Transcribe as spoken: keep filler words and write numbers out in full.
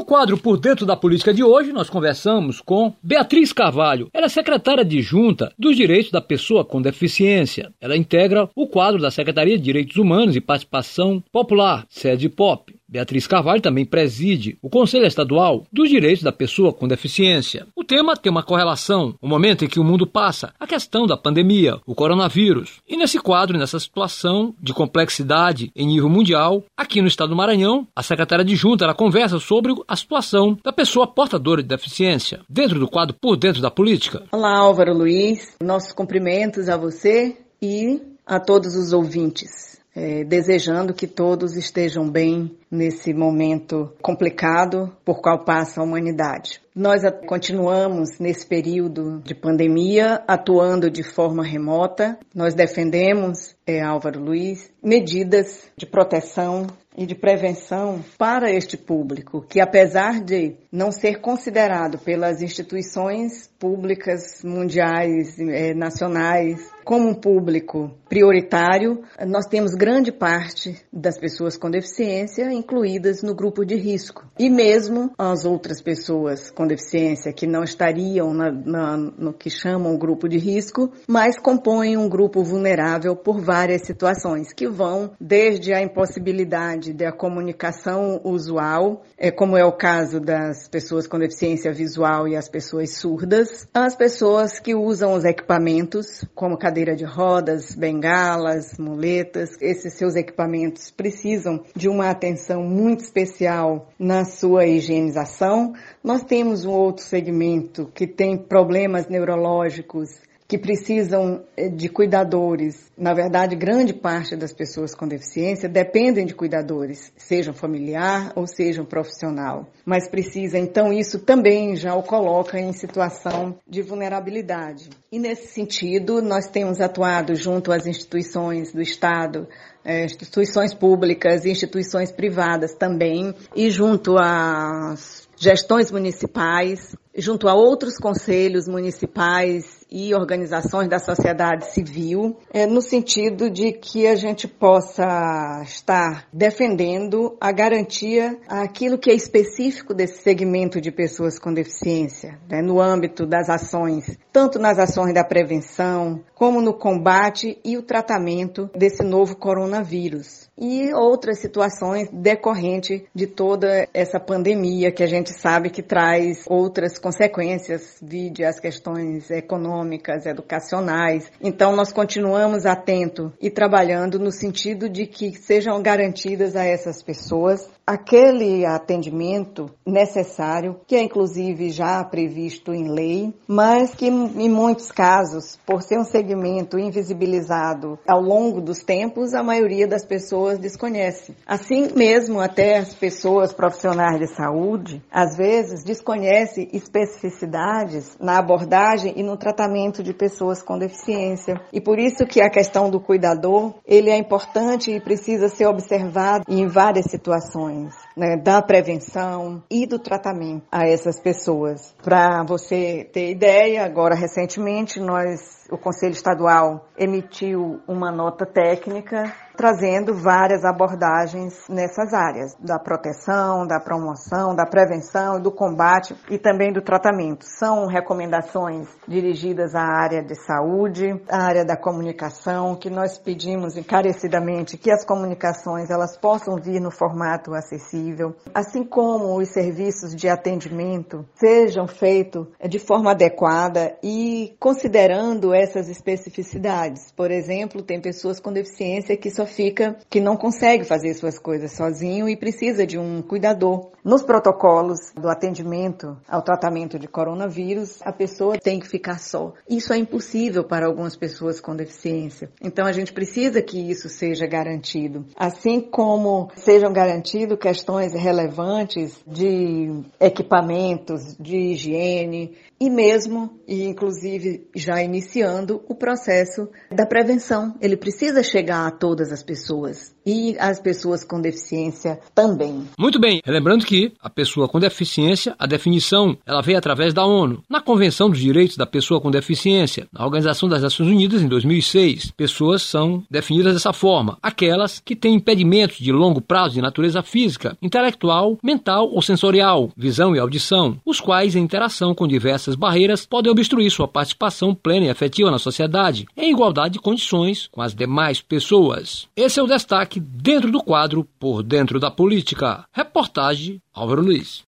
No quadro Por Dentro da Política de hoje, nós conversamos com Beatriz Carvalho. Ela é secretária adjunta dos Direitos da Pessoa com Deficiência. Ela integra o quadro da Secretaria de Direitos Humanos e Participação Popular, SEDPOP. Beatriz Carvalho também preside o Conselho Estadual dos Direitos da Pessoa com Deficiência. O tema tem uma correlação, o momento em que o mundo passa, a questão da pandemia, o coronavírus. E nesse quadro, nessa situação de complexidade em nível mundial, aqui no estado do Maranhão, a secretária adjunta ela conversa sobre a situação da pessoa portadora de deficiência, dentro do quadro Por Dentro da Política. Olá, Álvaro Luiz. Nossos cumprimentos a você e a todos os ouvintes. É, desejando que todos estejam bem nesse momento complicado por qual passa a humanidade. Nós continuamos nesse período de pandemia atuando de forma remota. Nós defendemos, é, Álvaro Luiz, medidas de proteção e de prevenção para este público, que apesar de não ser considerado pelas instituições públicas mundiais, eh, nacionais, como um público prioritário, nós temos grande parte das pessoas com deficiência incluídas no grupo de risco. E mesmo as outras pessoas com deficiência que não estariam na, na, no que chamam grupo de risco, mas compõem um grupo vulnerável por várias situações, que vão desde a impossibilidade da comunicação usual, é, como é o caso das pessoas com deficiência visual e as pessoas surdas, às pessoas que usam os equipamentos, como cadeira de rodas, bengalas, muletas. Esses seus equipamentos precisam de uma atenção muito especial na sua higienização. Nós temos um outro segmento que tem problemas neurológicos que precisam de cuidadores. Na verdade, grande parte das pessoas com deficiência dependem de cuidadores, sejam familiar ou sejam profissional. Mas precisa, então isso também já o coloca em situação de vulnerabilidade. E nesse sentido, nós temos atuado junto às instituições do Estado, é, instituições públicas e instituições privadas também, e junto às gestões municipais, junto a outros conselhos municipais e organizações da sociedade civil, é, no sentido de que a gente possa estar defendendo a garantia àquilo que é específico desse segmento de pessoas com deficiência, né, no âmbito das ações, tanto nas ações da prevenção, como no combate e o tratamento desse novo coronavírus. E outras situações decorrentes de toda essa pandemia que a gente sabe que traz outras consequências, vide as questões econômicas, educacionais. Então, nós continuamos atentos e trabalhando no sentido de que sejam garantidas a essas pessoas aquele atendimento necessário, que é inclusive já previsto em lei, mas que em muitos casos, por ser um segmento invisibilizado ao longo dos tempos, a maioria das pessoas desconhece. Assim mesmo, até as pessoas profissionais de saúde, às vezes, desconhecem especificidades na abordagem e no tratamento de pessoas com deficiência. E por isso que a questão do cuidador, ele é importante e precisa ser observado em várias situações, né, da prevenção e do tratamento a essas pessoas. Para você ter ideia, agora recentemente nós, o Conselho Estadual emitiu uma nota técnica trazendo várias abordagens nessas áreas, da proteção, da promoção, da prevenção, do combate e também do tratamento. São recomendações dirigidas à área de saúde, à área da comunicação, que nós pedimos encarecidamente que as comunicações elas possam vir no formato acessível, assim como os serviços de atendimento sejam feitos de forma adequada e considerando essas especificidades. Por exemplo, tem pessoas com deficiência que só fica, que não consegue fazer suas coisas sozinho e precisa de um cuidador. Nos protocolos do atendimento ao tratamento de coronavírus, a pessoa tem que ficar só. Isso é impossível para algumas pessoas com deficiência. Então, a gente precisa que isso seja garantido. Assim como sejam garantidas questões relevantes de equipamentos, de higiene, e mesmo, e inclusive já iniciando o processo da prevenção. Ele precisa chegar a todas as pessoas e as pessoas com deficiência também. Muito bem, lembrando que a pessoa com deficiência, a definição, ela veio através da ONU, na Convenção dos Direitos da Pessoa com Deficiência, na Organização das Nações Unidas em dois mil e seis. Pessoas são definidas dessa forma: aquelas que têm impedimentos de longo prazo de natureza física, intelectual, mental ou sensorial, visão e audição, os quais, em interação com diversas barreiras, podem obstruir sua participação plena e efetiva na sociedade, em igualdade de condições com as demais pessoas. Esse é o destaque dentro do quadro Por Dentro da Política. Reportagem Álvaro Luiz.